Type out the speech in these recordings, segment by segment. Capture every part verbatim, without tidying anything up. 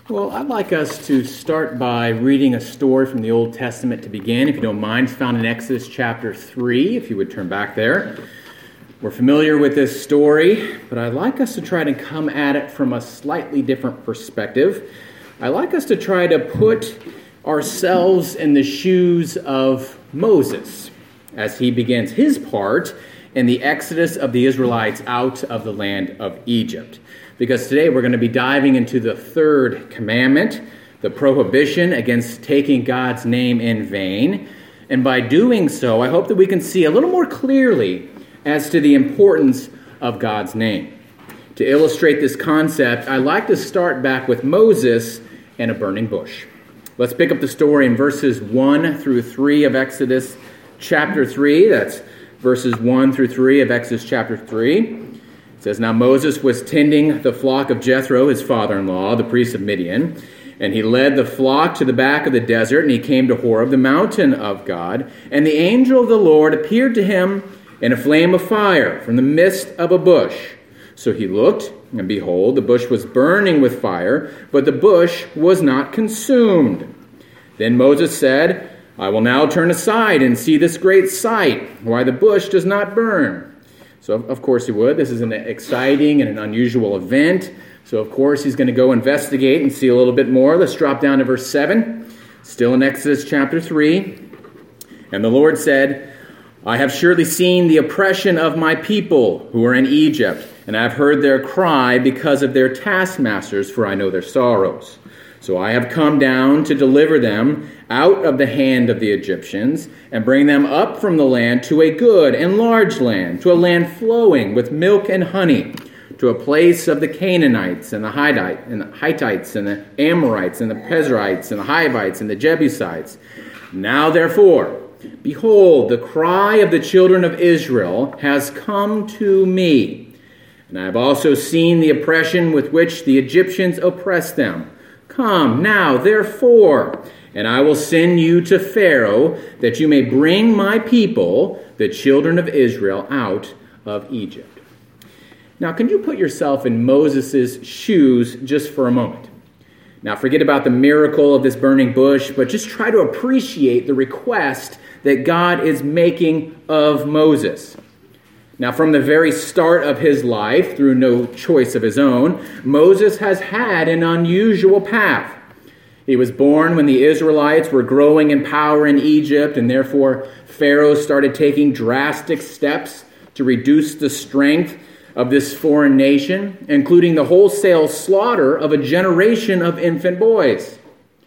Well, I'd like us to start by reading a story from the Old Testament to begin. If you don't mind, it's found in Exodus chapter three, if you would turn back there. We're familiar with this story, but I'd like us to try to come at it from a slightly different perspective. I'd like us to try to put ourselves in the shoes of Moses as he begins his part in the exodus of the Israelites out of the land of Egypt. Because today we're going to be diving into the third commandment, the prohibition against taking God's name in vain. And by doing so, I hope that we can see a little more clearly as to the importance of God's name. To illustrate this concept, I like to start back with Moses and a burning bush. Let's pick up the story in verses one through three of Exodus chapter three. That's verses one through three of Exodus chapter three. It says, "Now Moses was tending the flock of Jethro, his father-in-law, the priest of Midian, and he led the flock to the back of the desert, and he came to Horeb, the mountain of God. And the angel of the Lord appeared to him in a flame of fire from the midst of a bush. So he looked, and behold, the bush was burning with fire, but the bush was not consumed. Then Moses said, I will now turn aside and see this great sight, why the bush does not burn. So, of course, he would. This is an exciting and an unusual event. So, of course, he's going to go investigate and see a little bit more. Let's drop down to verse seven. Still in Exodus chapter three. And the Lord said, I have surely seen the oppression of my people who are in Egypt, and I have heard their cry because of their taskmasters, for I know their sorrows. So I have come down to deliver them out of the hand of the Egyptians and bring them up from the land to a good and large land, to a land flowing with milk and honey, to a place of the Canaanites and the Hittite and the Hittites and the Amorites and the Perizzites and the Hivites and the Jebusites. Now therefore, behold, the cry of the children of Israel has come to me, and I have also seen the oppression with which the Egyptians oppress them. Come now, therefore, and I will send you to Pharaoh, that you may bring my people, the children of Israel, out of Egypt. Now, can you put yourself in Moses' shoes just for a moment? Now, forget about the miracle of this burning bush, but just try to appreciate the request that God is making of Moses. Now, from the very start of his life, through no choice of his own, Moses has had an unusual path. He was born when the Israelites were growing in power in Egypt, and therefore Pharaoh started taking drastic steps to reduce the strength of this foreign nation, including the wholesale slaughter of a generation of infant boys.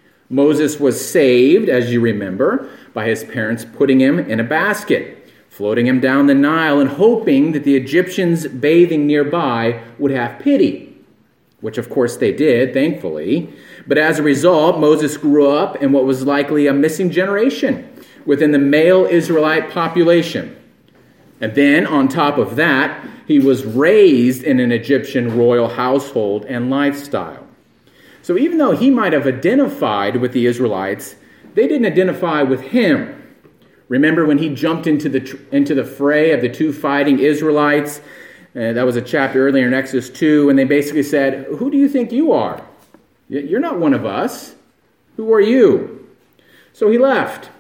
Moses was saved, as you remember, by his parents putting him in a basket, floating him down the Nile and hoping that the Egyptians bathing nearby would have pity, which of course they did, thankfully. But as a result, Moses grew up in what was likely a missing generation within the male Israelite population. And then, on top of that, he was raised in an Egyptian royal household and lifestyle. So even though he might have identified with the Israelites, they didn't identify with him. Remember when he jumped into the into the fray of the two fighting Israelites? Uh, that was a chapter earlier in Exodus two, and they basically said, who do you think you are? You're not one of us. Who are you? So he left.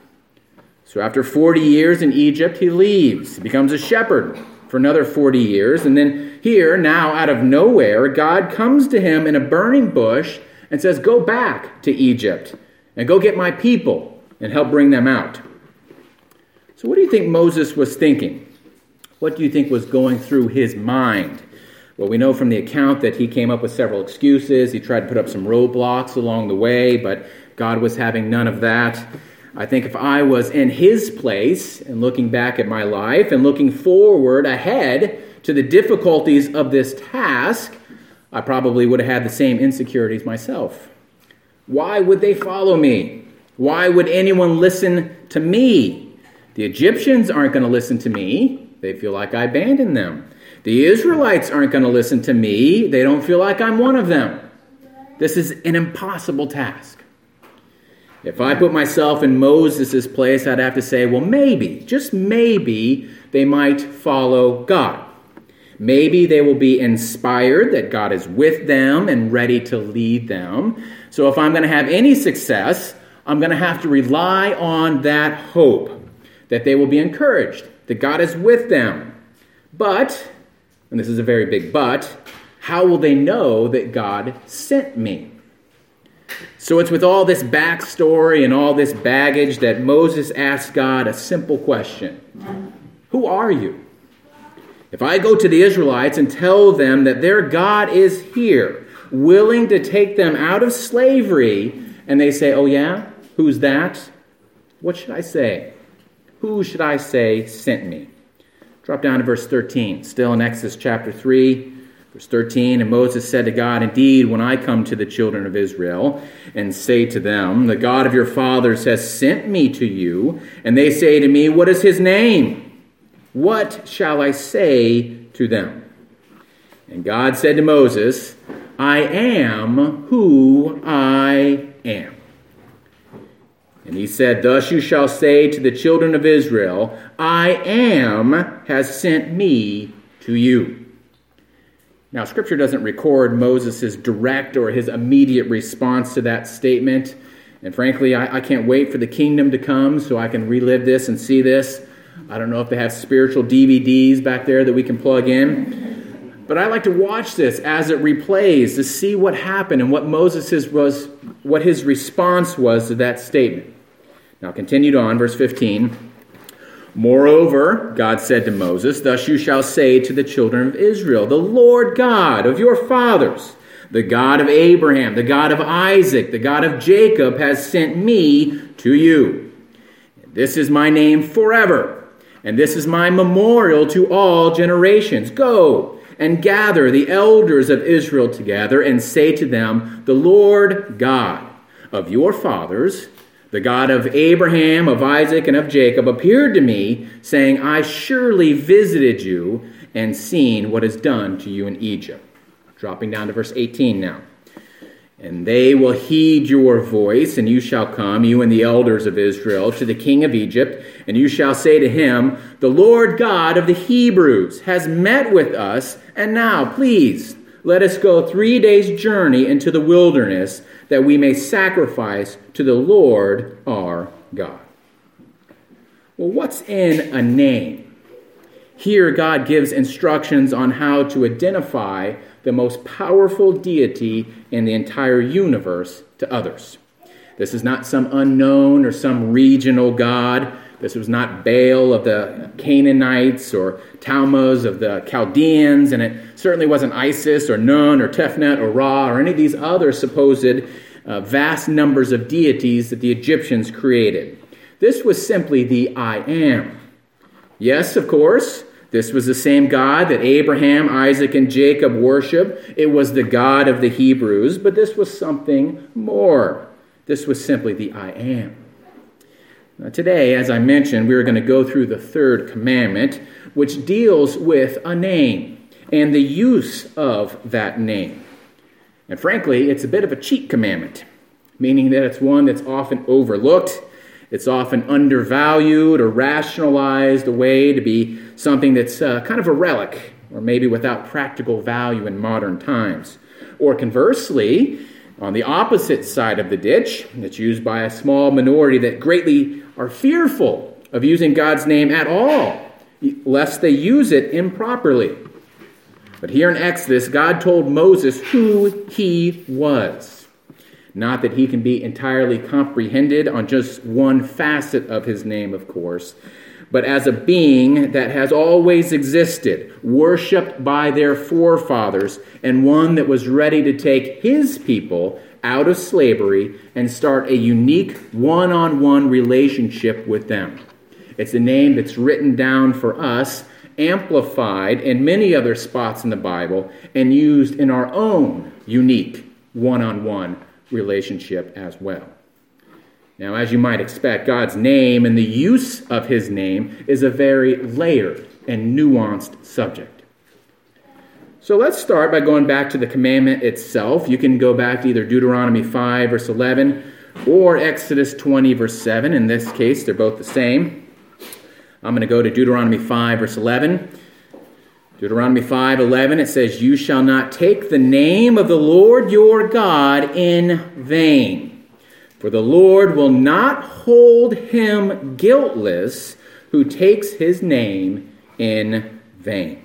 So after forty years in Egypt, he leaves. He becomes a shepherd for another forty years. And then here, now out of nowhere, God comes to him in a burning bush and says, go back to Egypt and go get my people and help bring them out. So what do you think Moses was thinking? What do you think was going through his mind? Well, we know from the account that he came up with several excuses. He tried to put up some roadblocks along the way, but God was having none of that. I think if I was in his place and looking back at my life and looking forward ahead to the difficulties of this task, I probably would have had the same insecurities myself. Why would they follow me? Why would anyone listen to me? The Egyptians aren't going to listen to me. They feel like I abandoned them. The Israelites aren't going to listen to me. They don't feel like I'm one of them. This is an impossible task. If I put myself in Moses' place, I'd have to say, well, maybe, just maybe, they might follow God. Maybe they will be inspired that God is with them and ready to lead them. So if I'm going to have any success, I'm going to have to rely on that hope, that they will be encouraged, that God is with them. But, and this is a very big but, how will they know that God sent me? So it's with all this backstory and all this baggage that Moses asks God a simple question. Who are you? If I go to the Israelites and tell them that their God is here, willing to take them out of slavery, and they say, oh yeah, who's that? What should I say? Who should I say sent me? Drop down to verse thirteen, still in Exodus chapter three, verse thirteen. And Moses said to God, indeed, when I come to the children of Israel and say to them, the God of your fathers has sent me to you, and they say to me, what is his name? What shall I say to them? And God said to Moses, I am who I am. And he said, thus you shall say to the children of Israel, I am has sent me to you. Now, Scripture doesn't record Moses' direct or his immediate response to that statement. And frankly, I, I can't wait for the kingdom to come so I can relive this and see this. I don't know if they have spiritual D V Ds back there that we can plug in. But I like to watch this as it replays to see what happened and what Moses' was, what his response was to that statement. Now, continued on, verse fifteen. Moreover, God said to Moses, thus you shall say to the children of Israel, the Lord God of your fathers, the God of Abraham, the God of Isaac, the God of Jacob has sent me to you. This is my name forever. And this is my memorial to all generations. Go and gather the elders of Israel together and say to them, the Lord God of your fathers, the God of Abraham, of Isaac, and of Jacob, appeared to me, saying, I surely visited you and seen what is done to you in Egypt. Dropping down to verse eighteen now. And they will heed your voice, and you shall come, you and the elders of Israel, to the king of Egypt, and you shall say to him, the Lord God of the Hebrews has met with us, and now, please, let us go three days' journey into the wilderness, that we may sacrifice to the Lord our God. Well, what's in a name? Here, God gives instructions on how to identify the most powerful deity in the entire universe to others. This is not some unknown or some regional god. This was not Baal of the Canaanites or Tammuz of the Chaldeans, and it certainly wasn't Isis or Nun or Tefnut or Ra or any of these other supposed uh, vast numbers of deities that the Egyptians created. This was simply the I Am. Yes, of course, this was the same God that Abraham, Isaac, and Jacob worshiped. It was the God of the Hebrews, but this was something more. This was simply the I Am. Now, today, as I mentioned, we are going to go through the third commandment, which deals with a name and the use of that name. And frankly, it's a bit of a cheap commandment, meaning that it's one that's often overlooked. It's often undervalued or rationalized away to be something that's uh, kind of a relic, or maybe without practical value in modern times. Or conversely, on the opposite side of the ditch, that's used by a small minority that greatly are fearful of using God's name at all, lest they use it improperly. But here in Exodus, God told Moses who he was. Not that he can be entirely comprehended on just one facet of his name, of course, but as a being that has always existed, worshipped by their forefathers, and one that was ready to take his people out of slavery and start a unique one-on-one relationship with them. It's a name that's written down for us, amplified in many other spots in the Bible, and used in our own unique one-on-one relationship as well. Now, as you might expect, God's name and the use of his name is a very layered and nuanced subject. So let's start by going back to the commandment itself. You can go back to either Deuteronomy five, verse eleven, or Exodus twenty, verse seven. In this case, they're both the same. I'm going to go to Deuteronomy five, verse eleven. Deuteronomy five eleven, it says, "You shall not take the name of the Lord your God in vain, for the Lord will not hold him guiltless who takes his name in vain."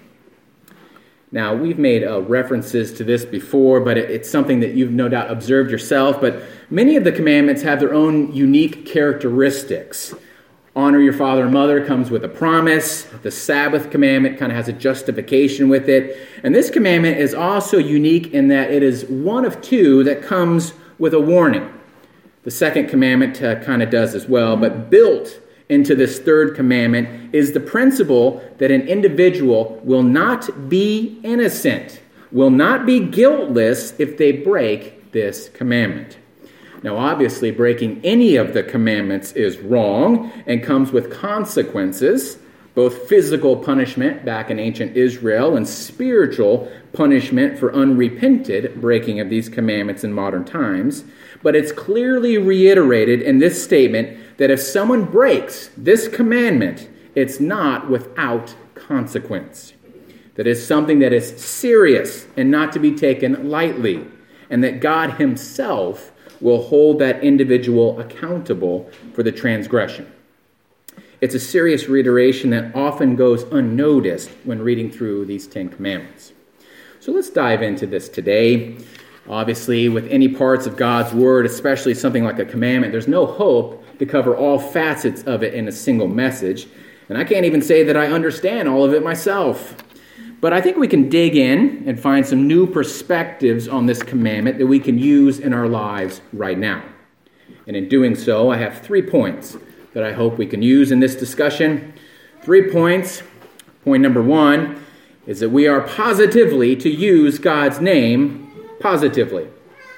Now, we've made uh, references to this before, but it, it's something that you've no doubt observed yourself. But many of the commandments have their own unique characteristics. Honor your father and mother comes with a promise. The Sabbath commandment kind of has a justification with it. And this commandment is also unique in that it is one of two that comes with a warning. The second commandment uh, kind of does as well, but built into this third commandment is the principle that an individual will not be innocent, will not be guiltless if they break this commandment. Now, obviously, breaking any of the commandments is wrong and comes with consequences, both physical punishment back in ancient Israel and spiritual punishment for unrepented breaking of these commandments in modern times. But it's clearly reiterated in this statement that if someone breaks this commandment, it's not without consequence. That is something that is serious and not to be taken lightly, and that God himself will hold that individual accountable for the transgression. It's a serious reiteration that often goes unnoticed when reading through these Ten Commandments. So let's dive into this today. Obviously, with any parts of God's Word, especially something like a commandment, there's no hope to cover all facets of it in a single message. And I can't even say that I understand all of it myself. But I think we can dig in and find some new perspectives on this commandment that we can use in our lives right now. And in doing so, I have three points that I hope we can use in this discussion. Three points. Point number one is that we are positively to use God's name positively.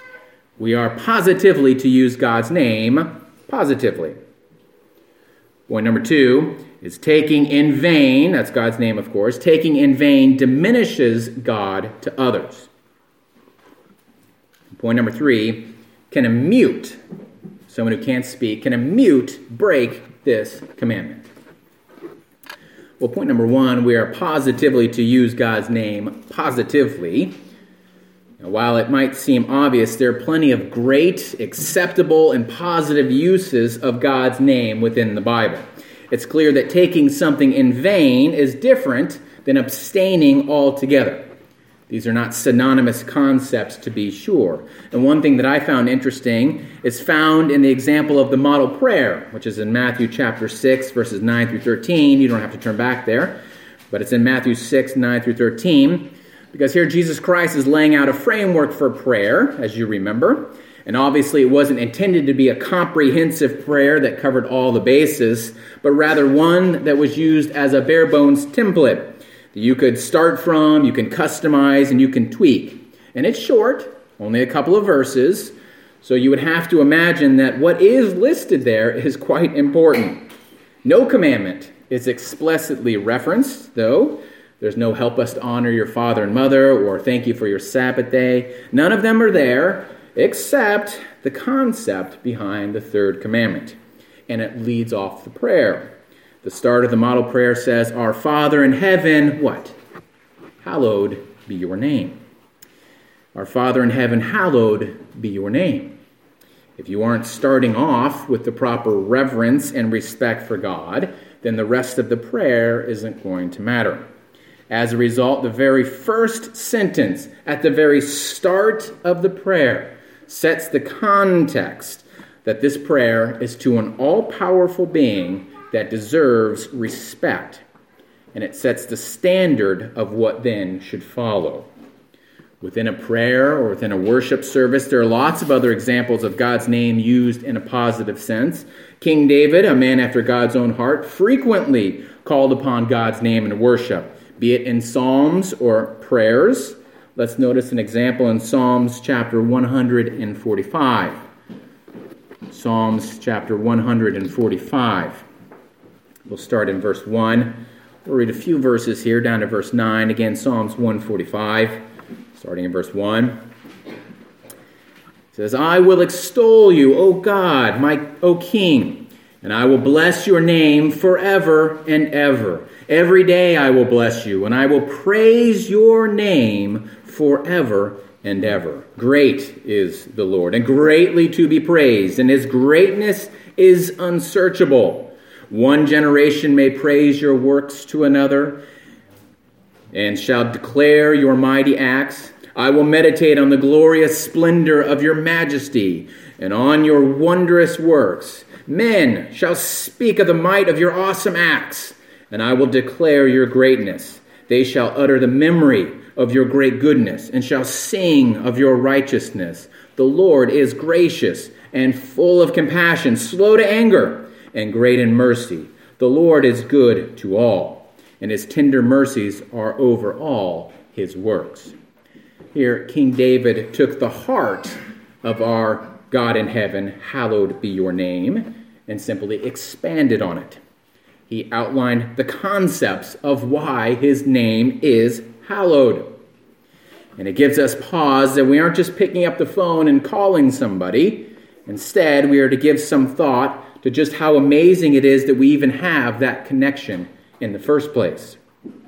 We are positively to use God's name positively. Point number two is taking in vain, that's God's name, of course, taking in vain diminishes God to others. Point number three, can a mute, someone who can't speak, can a mute break this commandment? Well, point number one, we are positively to use God's name positively. Now, while it might seem obvious, there are plenty of great, acceptable, and positive uses of God's name within the Bible. It's clear that taking something in vain is different than abstaining altogether. These are not synonymous concepts, to be sure. And one thing that I found interesting is found in the example of the model prayer, which is in Matthew chapter six, verses nine through thirteen. You don't have to turn back there, but it's in Matthew six, nine through thirteen. Because here Jesus Christ is laying out a framework for prayer, as you remember. And obviously it wasn't intended to be a comprehensive prayer that covered all the bases, but rather one that was used as a bare bones template that you could start from, you can customize, and you can tweak. And it's short, only a couple of verses, so you would have to imagine that what is listed there is quite important. No commandment is explicitly referenced, though. There's no help us to honor your father and mother or thank you for your Sabbath day. None of them are there except the concept behind the third commandment. And it leads off the prayer. The start of the model prayer says, "Our Father in heaven," what? "Hallowed be your name." Our Father in heaven, hallowed be your name. If you aren't starting off with the proper reverence and respect for God, then the rest of the prayer isn't going to matter. As a result, the very first sentence at the very start of the prayer sets the context that this prayer is to an all-powerful being that deserves respect. And it sets the standard of what then should follow. Within a prayer or within a worship service, there are lots of other examples of God's name used in a positive sense. King David, a man after God's own heart, frequently called upon God's name in worship, be it in psalms or prayers. Let's notice an example in Psalms chapter one hundred forty-five. Psalms chapter one forty-five. We'll start in verse one. We'll read a few verses here down to verse nine. Again, Psalms one forty-five, starting in verse one. It says, "I will extol you, O God, my O King. And I will bless your name forever and ever. Every day I will bless you, and I will praise your name forever and ever. Great is the Lord, and greatly to be praised, and his greatness is unsearchable. One generation may praise your works to another, and shall declare your mighty acts. I will meditate on the glorious splendor of your majesty, and on your wondrous works. Men shall speak of the might of your awesome acts, and I will declare your greatness. They shall utter the memory of your great goodness, and shall sing of your righteousness. The Lord is gracious and full of compassion, slow to anger, and great in mercy. The Lord is good to all, and his tender mercies are over all his works. Here, King David took the heart of our God in heaven, hallowed be your name, and simply expanded on it. He outlined the concepts of why his name is hallowed. And it gives us pause that we aren't just picking up the phone and calling somebody. Instead, we are to give some thought to just how amazing it is that we even have that connection in the first place.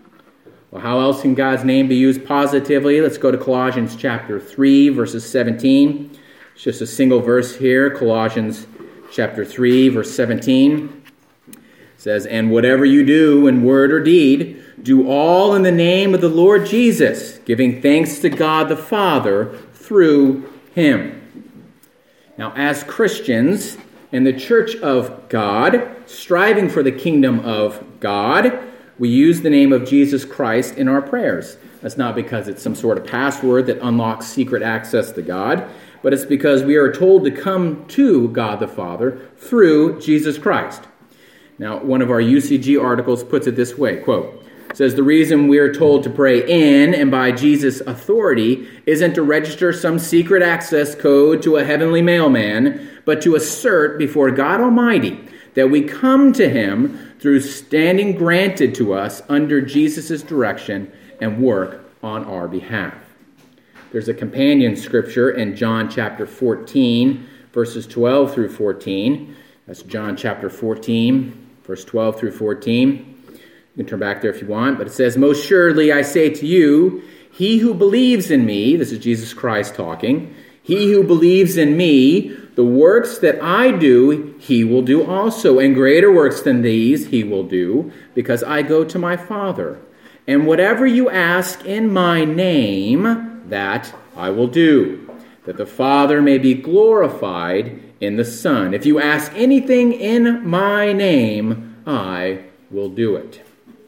Well, how else can God's name be used positively? Let's go to Colossians chapter three, verses seventeen. It's just a single verse here, Colossians chapter three, verse seventeen. It says, and whatever you do in word or deed, do all in the name of the Lord Jesus, giving thanks to God the Father through him. Now, as Christians in the church of God, striving for the kingdom of God, we use the name of Jesus Christ in our prayers. That's not because it's some sort of password that unlocks secret access to God, but it's because we are told to come to God the Father through Jesus Christ. Now, one of our U C G articles puts it this way, quote, says the reason we are told to pray in and by Jesus' authority isn't to register some secret access code to a heavenly mailman, but to assert before God Almighty that we come to him through standing granted to us under Jesus' direction and work on our behalf. There's a companion scripture in John chapter fourteen, verses twelve through fourteen. That's John chapter fourteen, verse twelve through fourteen. You can turn back there if you want, but it says, most surely I say to you, he who believes in me, this is Jesus Christ talking, he who believes in me, the works that I do, he will do also, and greater works than these he will do, because I go to my Father. And whatever you ask in my name, that I will do, that the Father may be glorified in the Son. If you ask anything in my name, I will do it.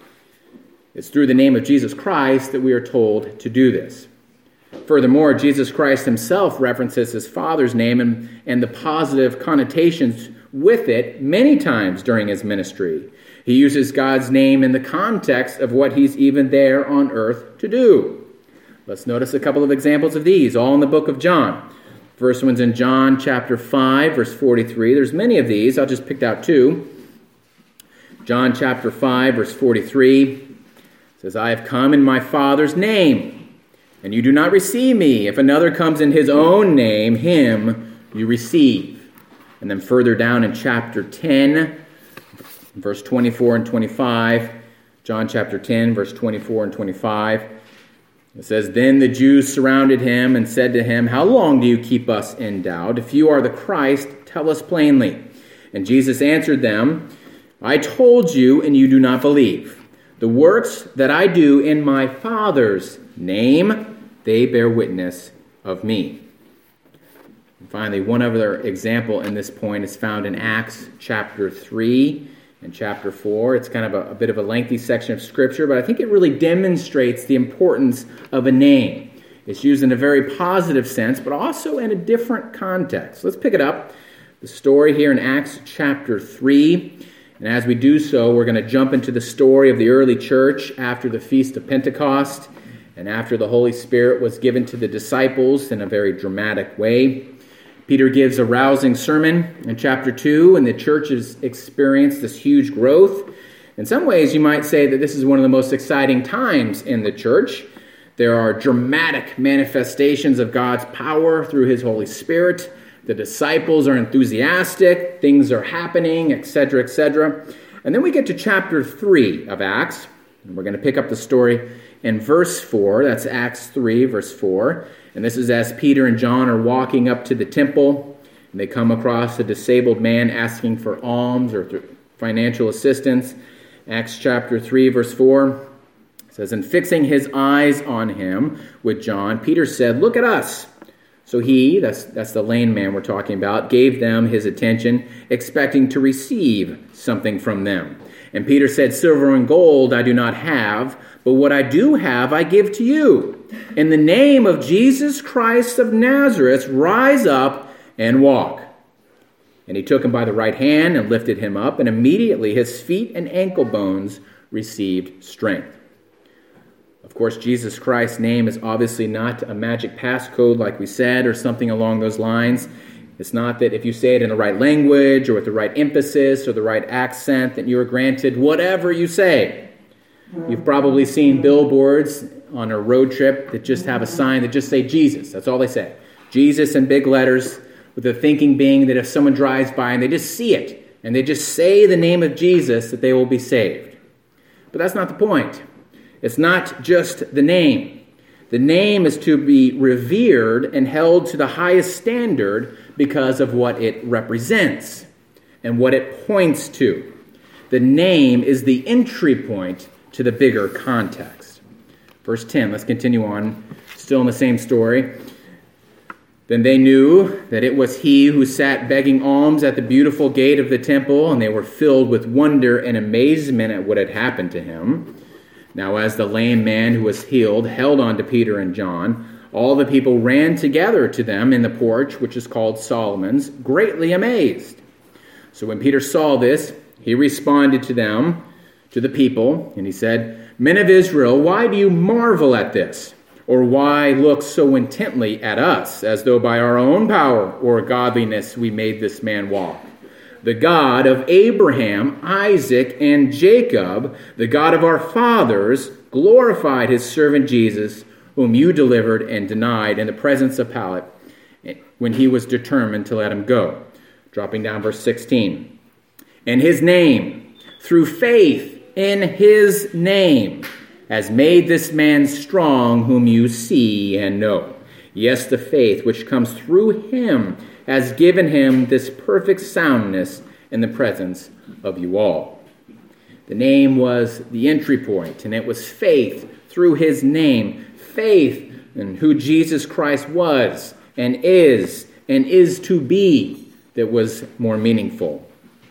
It's through the name of Jesus Christ that we are told to do this. Furthermore, Jesus Christ himself references his Father's name and, and the positive connotations with it many times during his ministry. He uses God's name in the context of what he's even there on earth to do. Let's notice a couple of examples of these, all in the book of John. First one's in John chapter five, verse forty-three. There's many of these. I'll just pick out two. John chapter five, verse forty-three says, I have come in my Father's name, and you do not receive me. If another comes in his own name, him you receive. And then further down in chapter ten, verse twenty-four and twenty-five, John chapter ten, verse twenty-four and twenty-five, it says, then the Jews surrounded him and said to him, how long do you keep us in doubt? If you are the Christ, tell us plainly. And Jesus answered them, I told you, and you do not believe. The works that I do in my Father's name, they bear witness of me. And finally, one other example in this point is found in Acts chapter three and chapter four. It's kind of a, a bit of a lengthy section of Scripture, but I think it really demonstrates the importance of a name. It's used in a very positive sense, but also in a different context. Let's pick it up, the story here in Acts chapter three. And as we do so, we're going to jump into the story of the early church after the Feast of Pentecost and after the Holy Spirit was given to the disciples in a very dramatic way. Peter gives a rousing sermon in chapter two, and the church has experienced this huge growth. In some ways, you might say that this is one of the most exciting times in the church. There are dramatic manifestations of God's power through his Holy Spirit. The disciples are enthusiastic, things are happening, et cetera, et cetera. And then we get to chapter three of Acts, and we're going to pick up the story in verse four. That's Acts three, verse four. And this is as Peter and John are walking up to the temple, and they come across a disabled man asking for alms or financial assistance. Acts chapter three, verse four says, "And fixing his eyes on him with John, Peter said, 'Look at us.' So he," that's, that's the lame man we're talking about, "gave them his attention, expecting to receive something from them. And Peter said, 'Silver and gold I do not have, but what I do have I give to you. In the name of Jesus Christ of Nazareth, rise up and walk.' And he took him by the right hand and lifted him up, and immediately his feet and ankle bones received strength." Of course, Jesus Christ's name is obviously not a magic passcode like we said, or something along those lines. It's not that if you say it in the right language or with the right emphasis or the right accent that you are granted whatever you say. You've probably seen billboards on a road trip that just have a sign that just say Jesus. That's all they say. Jesus in big letters, with the thinking being that if someone drives by and they just see it and they just say the name of Jesus, that they will be saved. But that's not the point. It's not just the name. The name is to be revered and held to the highest standard because of what it represents and what it points to. The name is the entry point to the bigger context. Verse ten, let's continue on, still in the same story. "Then they knew that it was he who sat begging alms at the beautiful gate of the temple, and they were filled with wonder and amazement at what had happened to him. Now as the lame man who was healed held on to Peter and John, all the people ran together to them in the porch, which is called Solomon's, greatly amazed. So when Peter saw this, he responded to them, to the people, and he said, 'Men of Israel, why do you marvel at this? Or why look so intently at us, as though by our own power or godliness we made this man walk? The God of Abraham, Isaac, and Jacob, the God of our fathers, glorified his servant Jesus, whom you delivered and denied in the presence of Pilate when he was determined to let him go.'" Dropping down verse sixteen. "And his name, through faith in his name, has made this man strong whom you see and know. Yes, the faith which comes through him has given him this perfect soundness in the presence of you all." The name was the entry point, and it was faith through his name, faith in who Jesus Christ was and is and is to be, that was more meaningful.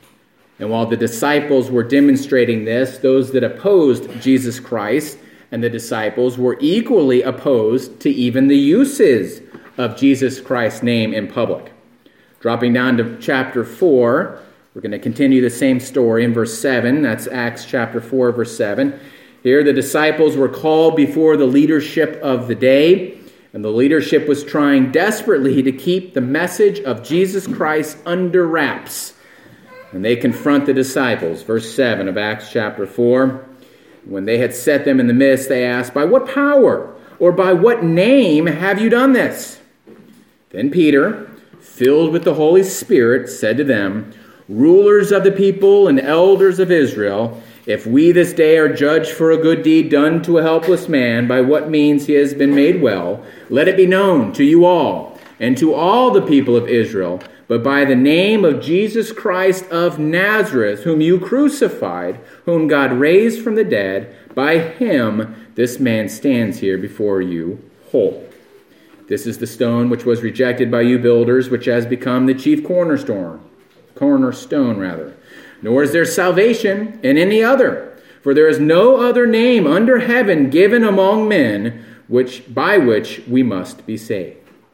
And while the disciples were demonstrating this, those that opposed Jesus Christ and the disciples were equally opposed to even the uses of Jesus Christ's name in public. Dropping down to chapter four, we're going to continue the same story in verse seven. That's Acts chapter four, verse seven. Here the disciples were called before the leadership of the day, and the leadership was trying desperately to keep the message of Jesus Christ under wraps. And they confront the disciples. Verse seven of Acts chapter four. "When they had set them in the midst, they asked, 'By what power or by what name have you done this?' Then Peter, filled with the Holy Spirit, said to them, 'Rulers of the people and elders of Israel, if we this day are judged for a good deed done to a helpless man, by what means he has been made well, let it be known to you all and to all the people of Israel, but by the name of Jesus Christ of Nazareth, whom you crucified, whom God raised from the dead, by him this man stands here before you whole. This is the stone which was rejected by you builders, which has become the chief cornerstone, cornerstone rather. Nor is there salvation in any other, for there is no other name under heaven given among men which by which we must be saved."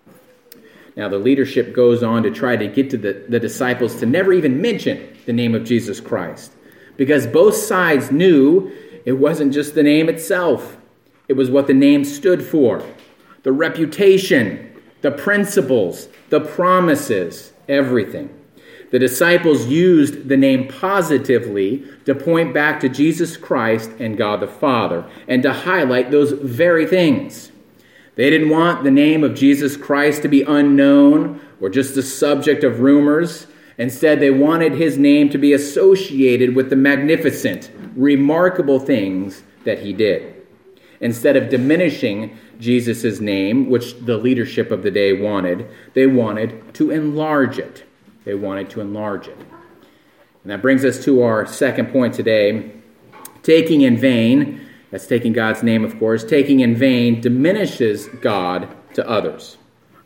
Now the leadership goes on to try to get to the, the disciples to never even mention the name of Jesus Christ, because both sides knew it wasn't just the name itself. It was what the name stood for. The reputation, the principles, the promises, everything. The disciples used the name positively to point back to Jesus Christ and God the Father, and to highlight those very things. They didn't want the name of Jesus Christ to be unknown or just the subject of rumors. Instead, they wanted his name to be associated with the magnificent, remarkable things that he did. Instead of diminishing Jesus' name, which the leadership of the day wanted, they wanted to enlarge it. They wanted to enlarge it. And that brings us to our second point today. Taking in vain, that's taking God's name, of course, taking in vain diminishes God to others.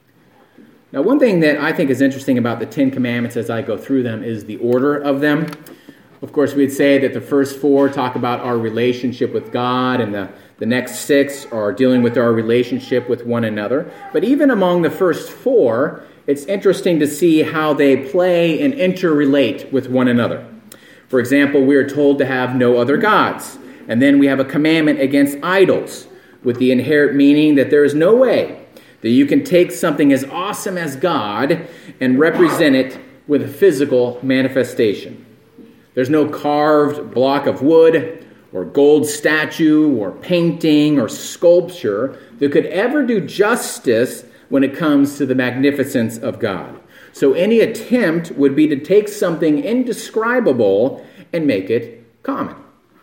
Now, one thing that I think is interesting about the Ten Commandments as I go through them is the order of them. Of course, we'd say that the first four talk about our relationship with God, and the, the next six are dealing with our relationship with one another. But even among the first four, it's interesting to see how they play and interrelate with one another. For example, we are told to have no other gods. And then we have a commandment against idols, with the inherent meaning that there is no way that you can take something as awesome as God and represent it with a physical manifestation. There's no carved block of wood or gold statue or painting or sculpture that could ever do justice when it comes to the magnificence of God. So any attempt would be to take something indescribable and make it common,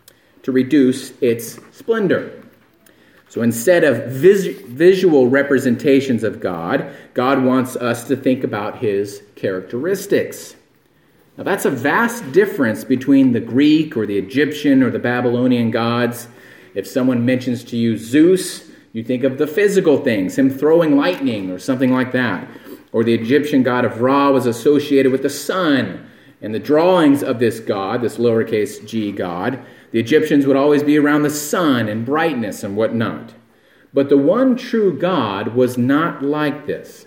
to reduce its splendor. So instead of vis- visual representations of God, God wants us to think about his characteristics. Now that's a vast difference between the Greek or the Egyptian or the Babylonian gods. If someone mentions to you Zeus, you think of the physical things, him throwing lightning or something like that. Or the Egyptian god of Ra was associated with the sun. And the drawings of this god, this lowercase g god, the Egyptians would always be around the sun and brightness and whatnot. But the one true God was not like this.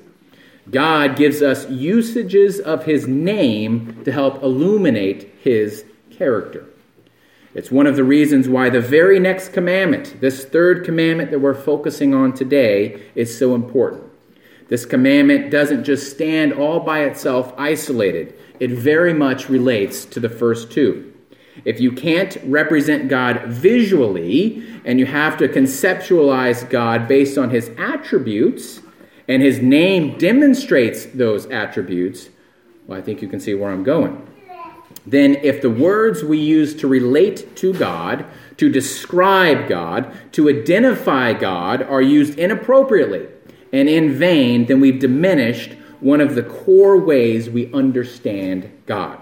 God gives us usages of his name to help illuminate his character. It's one of the reasons why the very next commandment, this third commandment that we're focusing on today, is so important. This commandment doesn't just stand all by itself isolated. It very much relates to the first two. If you can't represent God visually, and you have to conceptualize God based on his attributes, and his name demonstrates those attributes, well, I think you can see where I'm going. Then if the words we use to relate to God, to describe God, to identify God are used inappropriately and in vain, then we've diminished one of the core ways we understand God.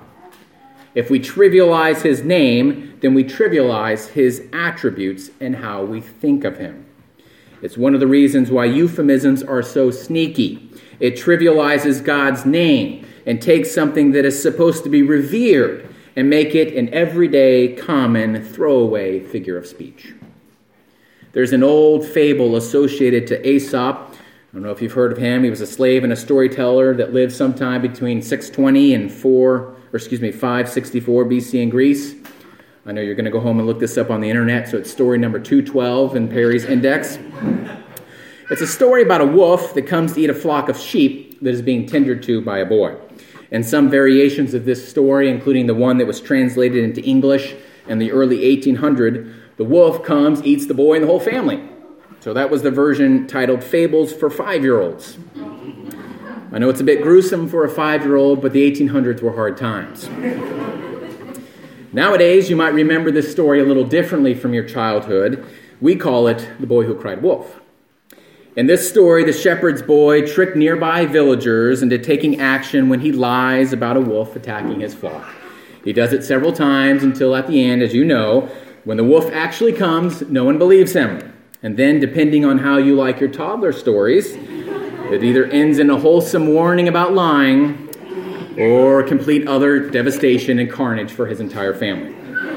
If we trivialize his name, then we trivialize his attributes and how we think of him. It's one of the reasons why euphemisms are so sneaky. It trivializes God's name and takes something that is supposed to be revered and make it an everyday, common, throwaway figure of speech. There's an old fable associated to Aesop. I don't know if you've heard of him. He was a slave and a storyteller that lived sometime between six twenty and four, or excuse me, five sixty-four B C in Greece. I know you're going to go home and look this up on the internet, so it's story number two twelve in Perry's Index. It's a story about a wolf that comes to eat a flock of sheep that is being tendered to by a boy. And some variations of this story, including the one that was translated into English in the early eighteen hundreds, the wolf comes, eats the boy and the whole family. So that was the version titled Fables for Five-Year-Olds. I know it's a bit gruesome for a five-year-old, but the eighteen hundreds were hard times. Nowadays, you might remember this story a little differently from your childhood. We call it The Boy Who Cried Wolf. In this story, the shepherd's boy tricked nearby villagers into taking action when he lies about a wolf attacking his flock. He does it several times until at the end, as you know, when the wolf actually comes, no one believes him. And then, depending on how you like your toddler stories, it either ends in a wholesome warning about lying or complete utter devastation and carnage for his entire family.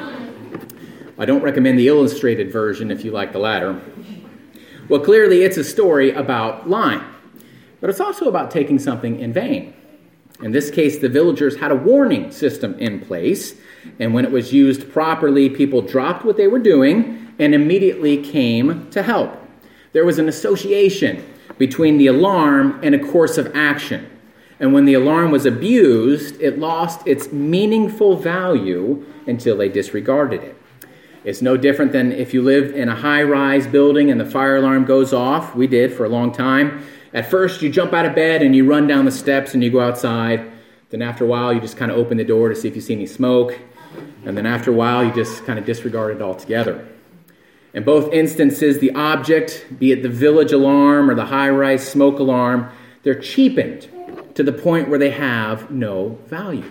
I don't recommend the illustrated version if you like the latter. Well, clearly it's a story about lying, but it's also about taking something in vain. In this case, the villagers had a warning system in place, and when it was used properly, people dropped what they were doing and immediately came to help. There was an association between the alarm and a course of action. And when the alarm was abused, it lost its meaningful value until they disregarded it. It's no different than if you live in a high-rise building and the fire alarm goes off. We did for a long time. At first, you jump out of bed and you run down the steps and you go outside. Then after a while, you just kind of open the door to see if you see any smoke. And then after a while, you just kind of disregard it altogether. In both instances, the object, be it the village alarm or the high-rise smoke alarm, they're cheapened to the point where they have no value.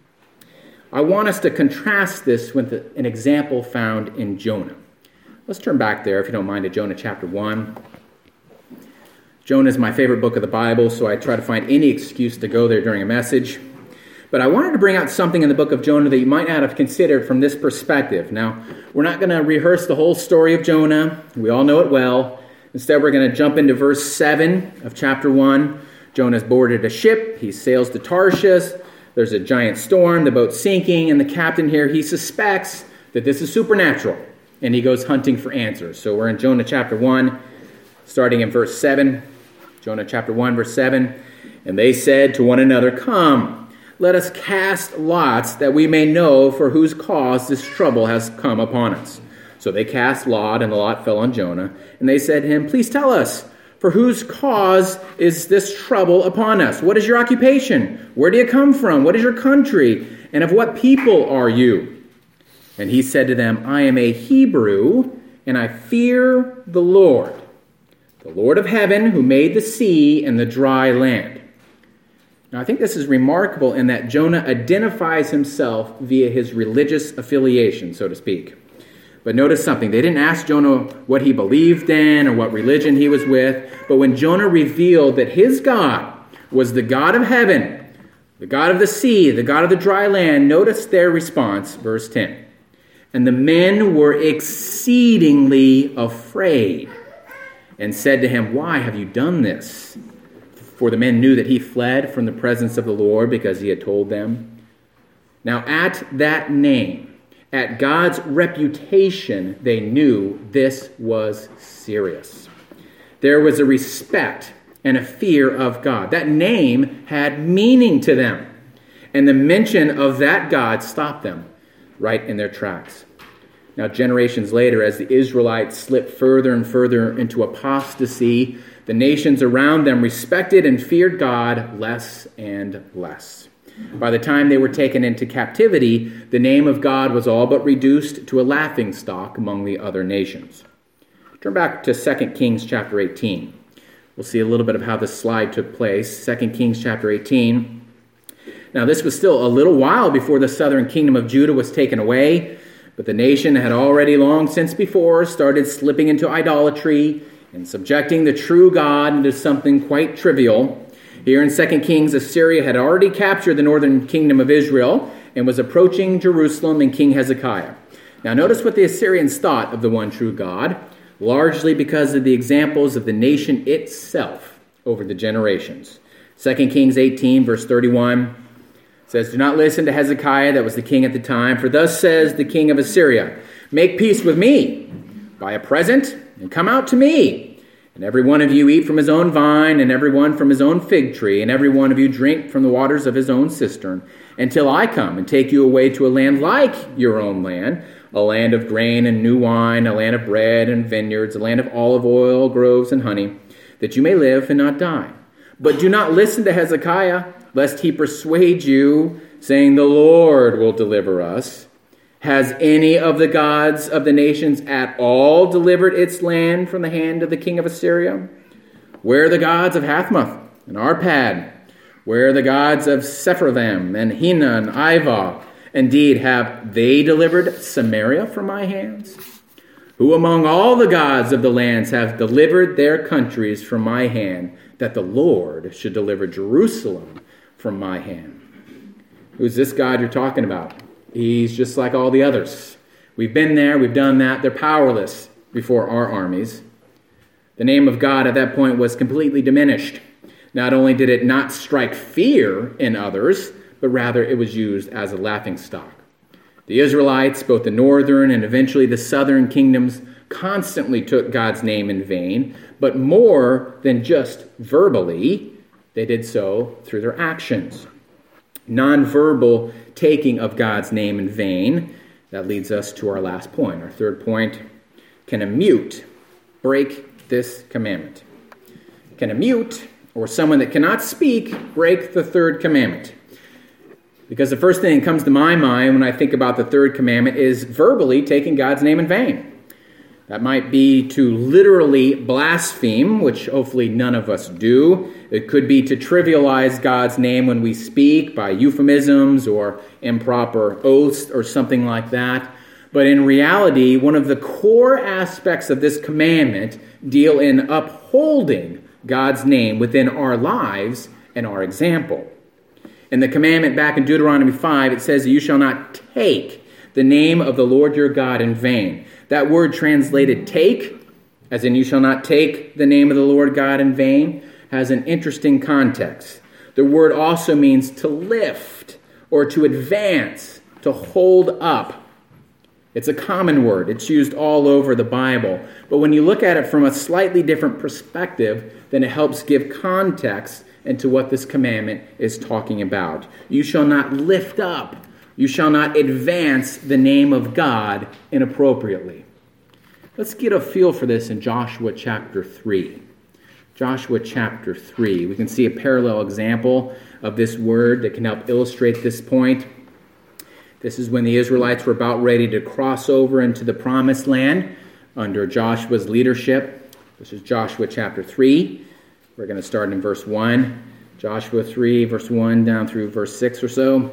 I want us to contrast this with an example found in Jonah. Let's turn back there, if you don't mind, to Jonah chapter one. Jonah is my favorite book of the Bible, so I try to find any excuse to go there during a message. But I wanted to bring out something in the book of Jonah that you might not have considered from this perspective. Now, we're not going to rehearse the whole story of Jonah. We all know it well. Instead, we're going to jump into verse seven of chapter one. Jonah's boarded a ship. He sails to Tarshish. There's a giant storm, the boat's sinking, and the captain here, he suspects that this is supernatural, and he goes hunting for answers. So we're in Jonah chapter one, starting in verse seven. Jonah chapter one, verse seven. And they said to one another, "Come, let us cast lots that we may know for whose cause this trouble has come upon us." So they cast lot, and the lot fell on Jonah. And they said to him, "Please tell us, for whose cause is this trouble upon us? What is your occupation? Where do you come from? What is your country? And of what people are you?" And he said to them, "I am a Hebrew, and I fear the Lord, the Lord of heaven, who made the sea and the dry land." Now, I think this is remarkable in that Jonah identifies himself via his religious affiliation, so to speak. But notice something. They didn't ask Jonah what he believed in or what religion he was with. But when Jonah revealed that his God was the God of heaven, the God of the sea, the God of the dry land, notice their response, verse ten. "And the men were exceedingly afraid and said to him, 'Why have you done this?' For the men knew that he fled from the presence of the Lord because he had told them." Now at that name, at God's reputation, they knew this was serious. There was a respect and a fear of God. That name had meaning to them. And the mention of that God stopped them right in their tracks. Now, generations later, as the Israelites slipped further and further into apostasy, the nations around them respected and feared God less and less. By the time they were taken into captivity, the name of God was all but reduced to a laughingstock among the other nations. Turn back to Second Kings chapter eighteen. We'll see a little bit of how this slide took place. Second Kings chapter eighteen. Now, this was still a little while before the southern kingdom of Judah was taken away, but the nation had already long since before started slipping into idolatry and subjecting the true God into something quite trivial. Here in Second Kings, Assyria had already captured the northern kingdom of Israel and was approaching Jerusalem and King Hezekiah. Now notice what the Assyrians thought of the one true God, largely because of the examples of the nation itself over the generations. Second Kings eighteen, verse thirty-one says, "Do not listen to Hezekiah," that was the king at the time, "for thus says the king of Assyria, make peace with me, buy a present, and come out to me. And every one of you eat from his own vine, and every one from his own fig tree, and every one of you drink from the waters of his own cistern, until I come and take you away to a land like your own land, a land of grain and new wine, a land of bread and vineyards, a land of olive oil, groves, and honey, that you may live and not die. But do not listen to Hezekiah, lest he persuade you, saying, 'The Lord will deliver us.' Has any of the gods of the nations at all delivered its land from the hand of the king of Assyria? Where are the gods of Hathmoth and Arpad? Where are the gods of Sepharvaim and Hena and Ivah? Indeed, have they delivered Samaria from my hands? Who among all the gods of the lands have delivered their countries from my hand, that the Lord should deliver Jerusalem from my hand?" Who's this God you're talking about? He's just like all the others. We've been there, we've done that. They're powerless before our armies. The name of God at that point was completely diminished. Not only did it not strike fear in others, but rather it was used as a laughingstock. The Israelites, both the northern and eventually the southern kingdoms, constantly took God's name in vain, but more than just verbally, they did so through their actions. Non-verbal taking of God's name in vain, That leads us to our last point. Our third point, can a mute break this commandment? Can a mute, or someone that cannot speak, break the third commandment? Because the first thing that comes to my mind when I think about the third commandment is verbally taking God's name in vain. That might be to literally blaspheme, which hopefully none of us do. It could be to trivialize God's name when we speak by euphemisms or improper oaths or something like that. But in reality, one of the core aspects of this commandment deal in upholding God's name within our lives and our example. In the commandment back in Deuteronomy five, it says that you shall not take the name of the Lord your God in vain. That word translated take, as in you shall not take the name of the Lord God in vain, has an interesting context. The word also means to lift or to advance, to hold up. It's a common word. It's used all over the Bible. But when you look at it from a slightly different perspective, then it helps give context into what this commandment is talking about. You shall not lift up, you shall not advance the name of God inappropriately. Let's get a feel for this in Joshua chapter three. Joshua chapter three. We can see a parallel example of this word that can help illustrate this point. This is when the Israelites were about ready to cross over into the promised land under Joshua's leadership. This is Joshua chapter three. We're going to start in verse one. Joshua three, verse one down through verse six or so. It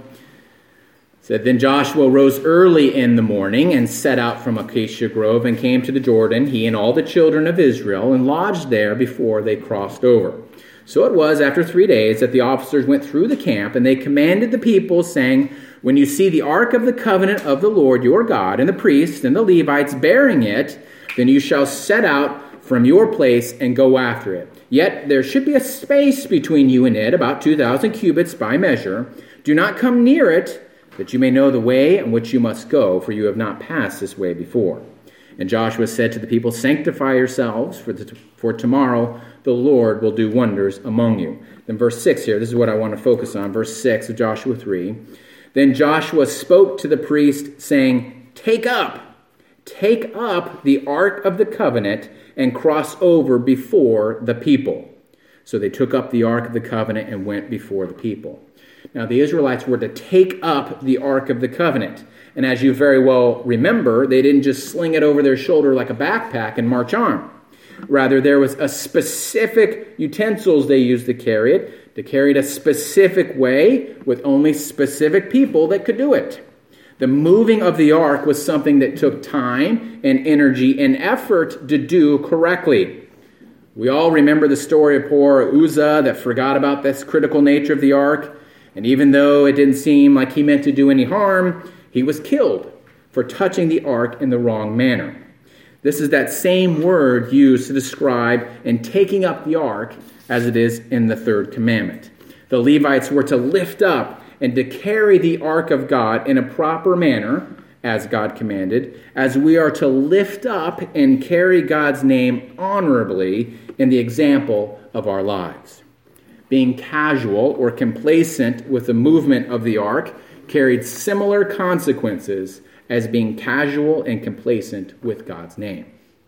said, Then Joshua rose early in the morning and set out from Acacia Grove and came to the Jordan, he and all the children of Israel, and lodged there before they crossed over. So it was after three days that the officers went through the camp, and they commanded the people, saying, When you see the ark of the covenant of the Lord your God, and the priests and the Levites bearing it, then you shall set out from your place and go after it. Yet there should be a space between you and it, about two thousand cubits by measure. Do not come near it, that you may know the way in which you must go, for you have not passed this way before. And Joshua said to the people, Sanctify yourselves, for, the, for tomorrow the Lord will do wonders among you. Then verse six here, this is what I want to focus on, verse six of Joshua three. Then Joshua spoke to the priest, saying, Take up, take up the ark of the covenant, and cross over before the people. So they took up the ark of the covenant and went before the people. Now the Israelites were to take up the ark of the covenant. And as you very well remember, they didn't just sling it over their shoulder like a backpack and march on. Rather, there was a specific utensils they used to carry it, to carry it a specific way with only specific people that could do it. The moving of the ark was something that took time and energy and effort to do correctly. We all remember the story of poor Uzzah that forgot about this critical nature of the ark. And even though it didn't seem like he meant to do any harm, he was killed for touching the ark in the wrong manner. This is that same word used to describe and taking up the ark as it is in the third commandment. The Levites were to lift up and to carry the ark of God in a proper manner, as God commanded, as we are to lift up and carry God's name honorably in the example of our lives. Being casual or complacent with the movement of the ark carried similar consequences as being casual and complacent with God's name.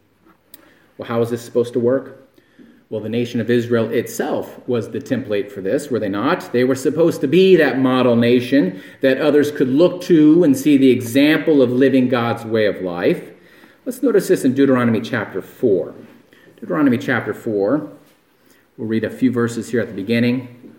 Well, how is this supposed to work? Well, the nation of Israel itself was the template for this, were they not? They were supposed to be that model nation that others could look to and see the example of living God's way of life. Let's notice this in Deuteronomy chapter four. Deuteronomy chapter four. We'll read a few verses here at the beginning.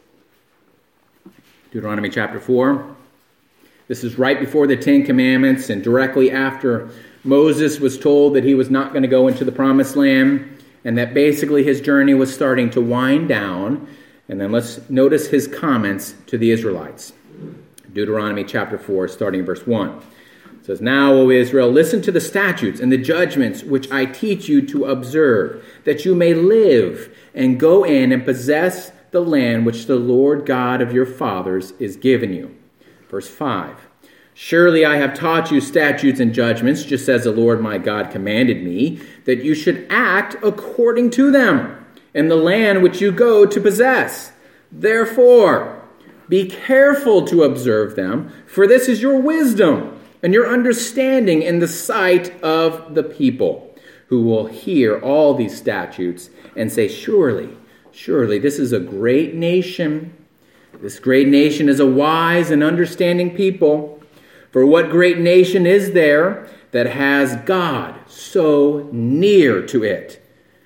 Deuteronomy chapter four. This is right before the Ten Commandments and directly after Moses was told that he was not going to go into the promised land, and that basically his journey was starting to wind down. And then let's notice his comments to the Israelites. Deuteronomy chapter four, starting verse one. It says, Now, O Israel, listen to the statutes and the judgments which I teach you to observe, that you may live and go in and possess the land which the Lord God of your fathers is giving you. Verse five. Surely I have taught you statutes and judgments, just as the Lord my God commanded me, that you should act according to them in the land which you go to possess. Therefore, be careful to observe them, for this is your wisdom and your understanding in the sight of the people, who will hear all these statutes and say, surely, surely this is a great nation. This great nation is a wise and understanding people. For what great nation is there that has God so near to it,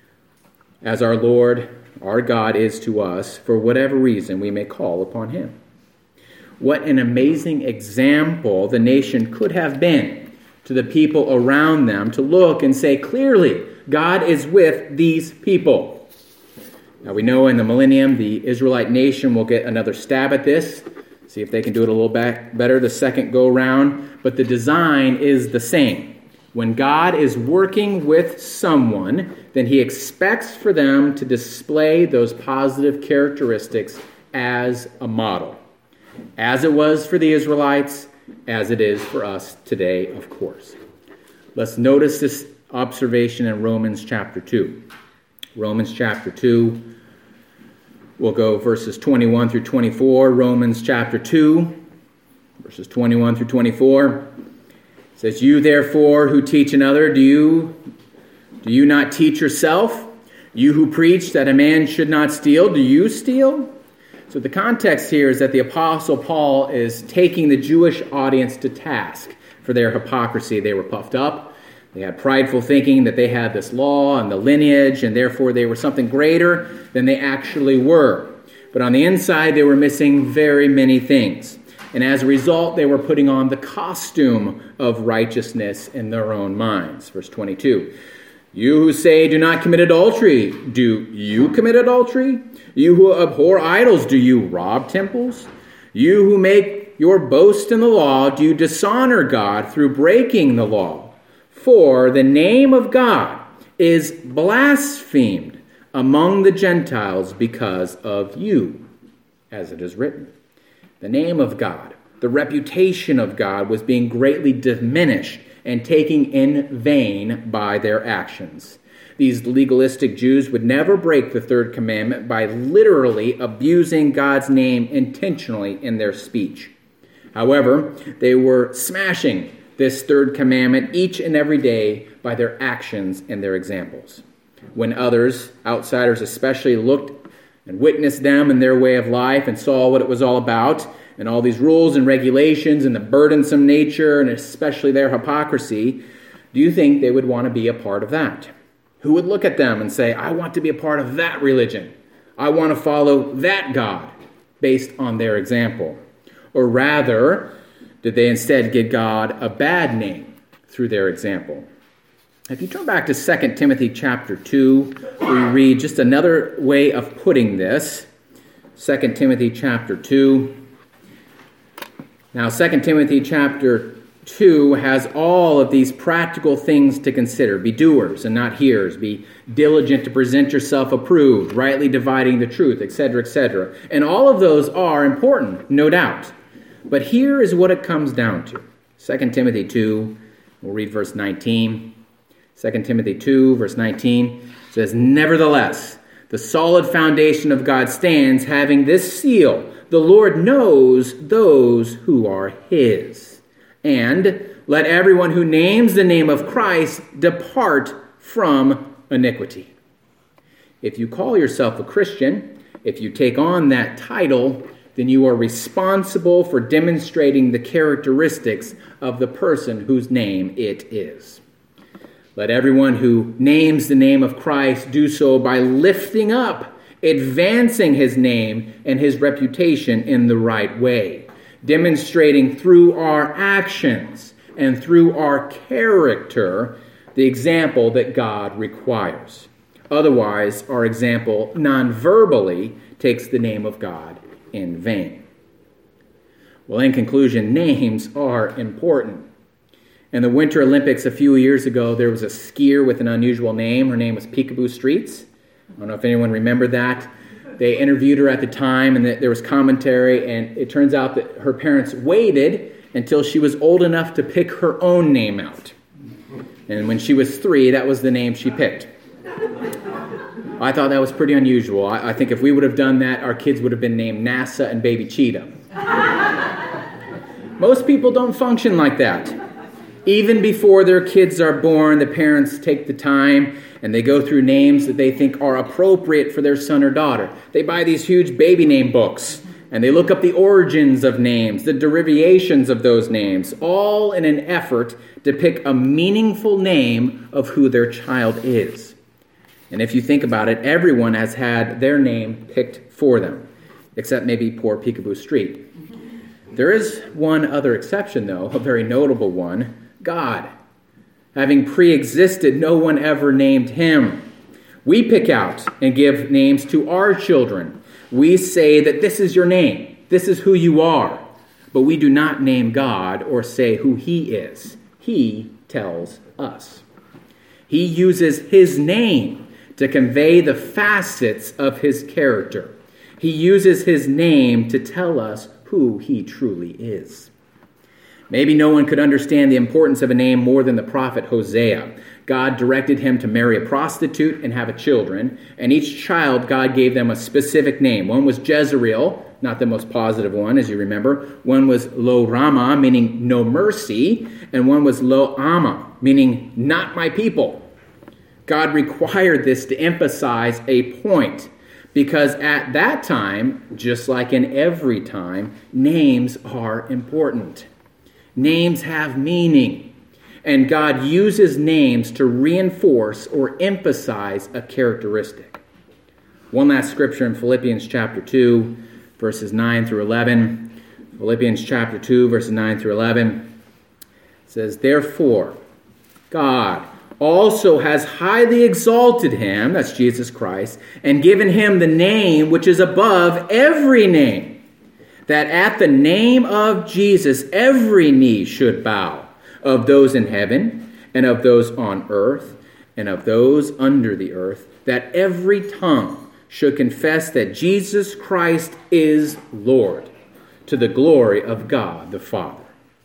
as our Lord, our God, is to us, for whatever reason we may call upon him? What an amazing example the nation could have been to the people around them, to look and say, clearly, God is with these people. Now we know in the millennium, the Israelite nation will get another stab at this, see if they can do it a little bit better the second go round, but the design is the same. When God is working with someone, then he expects for them to display those positive characteristics as a model, as it was for the Israelites, as it is for us today, of course. Let's notice this observation in Romans chapter two. Romans chapter two, we'll go verses twenty-one through twenty-four. Romans chapter two, verses twenty-one through twenty-four. It says, you therefore who teach another, do you, do you not teach yourself? You who preach that a man should not steal, do you steal? So the context here is that the Apostle Paul is taking the Jewish audience to task for their hypocrisy. They were puffed up. They had prideful thinking that they had this law and the lineage, and therefore they were something greater than they actually were. But on the inside, they were missing very many things. And as a result, they were putting on the costume of righteousness in their own minds. Verse twenty-two. You who say, do not commit adultery, do you commit adultery? You who abhor idols, do you rob temples? You who make your boast in the law, do you dishonor God through breaking the law? For the name of God is blasphemed among the Gentiles because of you, as it is written. The name of God, the reputation of God was being greatly diminished and taken in vain by their actions. These legalistic Jews would never break the third commandment by literally abusing God's name intentionally in their speech. However, they were smashing this third commandment each and every day by their actions and their examples. When others, outsiders especially, looked and witnessed them and their way of life and saw what it was all about, and all these rules and regulations and the burdensome nature and especially their hypocrisy, do you think they would want to be a part of that? Who would look at them and say, I want to be a part of that religion. I want to follow that God based on their example. Or rather, did they instead give God a bad name through their example? If you turn back to Second Timothy chapter two, we read just another way of putting this. Second Timothy chapter two. Now, Second Timothy chapter two has all of these practical things to consider. Be doers and not hearers. Be diligent to present yourself approved, rightly dividing the truth, et cetera, et cetera. And all of those are important, no doubt. But here is what it comes down to. Second Timothy two, we'll read verse nineteen. Second Timothy two, verse nineteen says, nevertheless, the solid foundation of God stands, having this seal: the Lord knows those who are his. And let everyone who names the name of Christ depart from iniquity. If you call yourself a Christian, if you take on that title, then you are responsible for demonstrating the characteristics of the person whose name it is. Let everyone who names the name of Christ do so by lifting up, advancing his name and his reputation in the right way, demonstrating through our actions and through our character the example that God requires. Otherwise, our example non-verbally takes the name of God in vain. Well, in conclusion, names are important. In the Winter Olympics a few years ago, there was a skier with an unusual name. Her name was Peekaboo Streets. I don't know if anyone remembered that. They interviewed her at the time, and there was commentary, and it turns out that her parents waited until she was old enough to pick her own name out. And when she was three, that was the name she picked. I thought that was pretty unusual. I, I think if we would have done that, our kids would have been named NASA and Baby Cheetah. Most people don't function like that. Even before their kids are born, the parents take the time and they go through names that they think are appropriate for their son or daughter. They buy these huge baby name books and they look up the origins of names, the derivations of those names, all in an effort to pick a meaningful name of who their child is. And if you think about it, everyone has had their name picked for them, except maybe poor Peekaboo Street. There is one other exception, though, a very notable one, God. Having pre-existed, no one ever named him. We pick out and give names to our children. We say that this is your name, this is who you are, but we do not name God or say who he is. He tells us. He uses his name to convey the facets of his character. He uses his name to tell us who he truly is. Maybe no one could understand the importance of a name more than the prophet Hosea. God directed him to marry a prostitute and have a children, and each child, God gave them a specific name. One was Jezreel, not the most positive one, as you remember. One was Lo Rama, meaning no mercy, and one was Lo Amma, meaning not my people. God required this to emphasize a point, because at that time, just like in every time, names are important. Names have meaning, and God uses names to reinforce or emphasize a characteristic. One last scripture in Philippians chapter two, verses nine through eleven. Philippians chapter two, verses nine through eleven says, "Therefore, God also has highly exalted him," that's Jesus Christ, "and given him the name which is above every name, that at the name of Jesus every knee should bow, of those in heaven, and of those on earth, and of those under the earth, that every tongue should confess that Jesus Christ is Lord, to the glory of God the Father."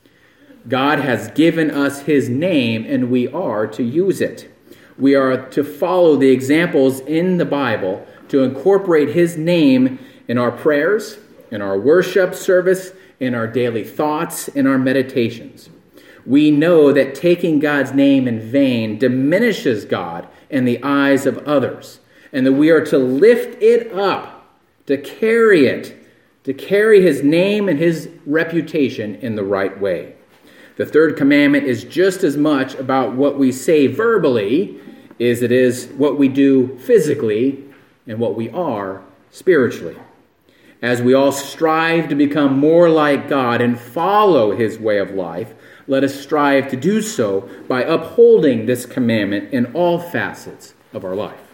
God has given us his name, and we are to use it. We are to follow the examples in the Bible to incorporate his name in our prayers, in our worship service, in our daily thoughts, in our meditations. We know that taking God's name in vain diminishes God in the eyes of others, and that we are to lift it up, to carry it, to carry his name and his reputation in the right way. The third commandment is just as much about what we say verbally as it is what we do physically and what we are spiritually. As we all strive to become more like God and follow his way of life, let us strive to do so by upholding this commandment in all facets of our life.